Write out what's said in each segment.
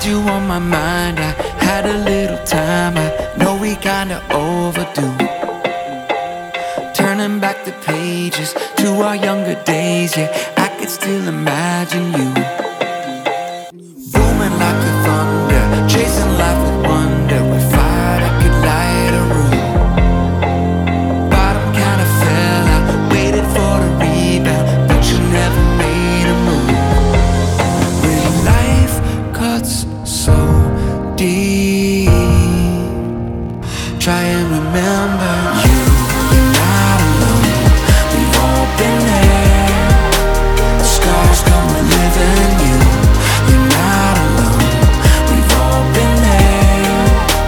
you on my mind. I had a little time, I know we kinda overdue. Turning back the pages to our younger days, yeah, I could still imagine you. Booming like a thunder, chasing life with wonder. With fire that could light a room. Bottom kinda fell out, waited for the rebound, but you never made a move. When life cuts so deep, try and remember you. You're not alone, we've all been there. Scars come with living you. You're not alone, we've all been there.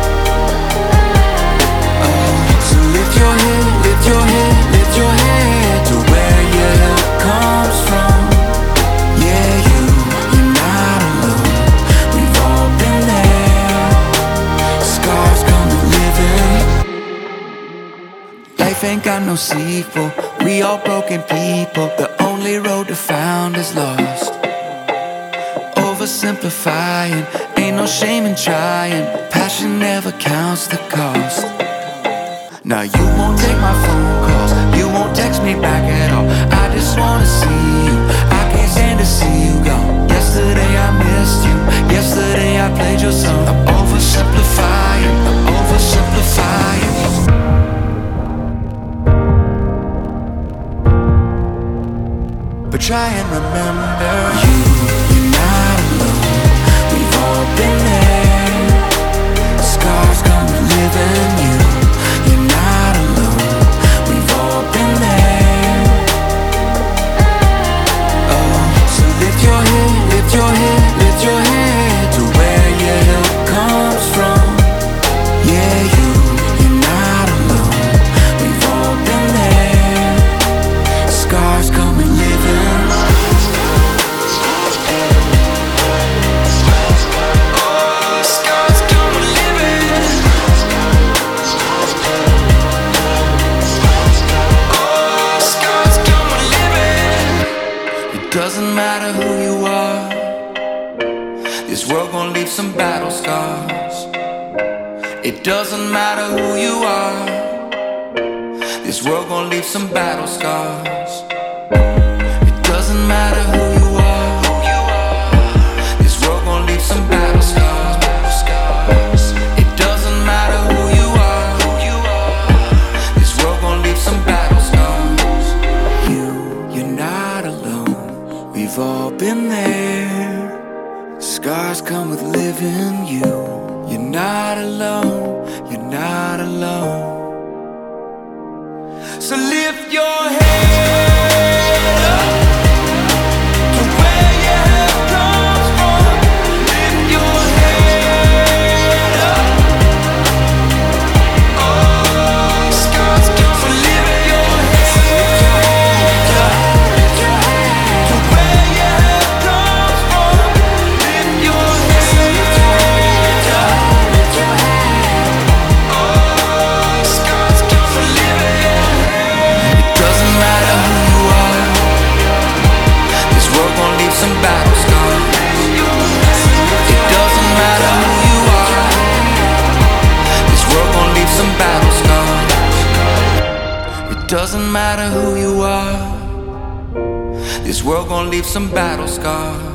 Oh, so lift your head, lift your head, lift your head to where your help comes from. Yeah, you're not alone, we've all been there. Scars come with living. Life ain't got no sequel, we all broken people. The only road to found is lost. Oversimplifying, ain't no shame in trying. Passion never counts the cost. Now you won't take my phone calls, you won't text me back at all. I just wanna see you, I can't stand to see you gone. Yesterday I missed you, yesterday I played your song. I'm oversimplifying, I'm oversimplifying. But try and remember you. You're not alone, we've all been there. Scars come with living you. You're not alone, we've all been there. Oh, so lift your head, lift your head, lift your head to where your help comes from. Yeah, you're not alone, we've all been there. Scars come with living. Doesn't matter who you are, this world gon' leave some battle scars. It doesn't matter who you are, this world gon' leave some battle scars. It doesn't matter who you are, this world gon' leave some battle scars. It doesn't matter who you are, this world gon' leave some battle scars. You're not alone, we've all been there. Scars come with living you. You're not alone, you're not alone. So lift your head up to where your help comes from. Lift your head up. Oh, scars come with living your head up. To where your help comes from. Lift your head up. Oh, scars come with living. It doesn't matter who you are, this world gon' leave some battle scars. It doesn't matter who you are, this world gon' leave some battle scars. It doesn't matter who you are, this world gon' leave some battle scars.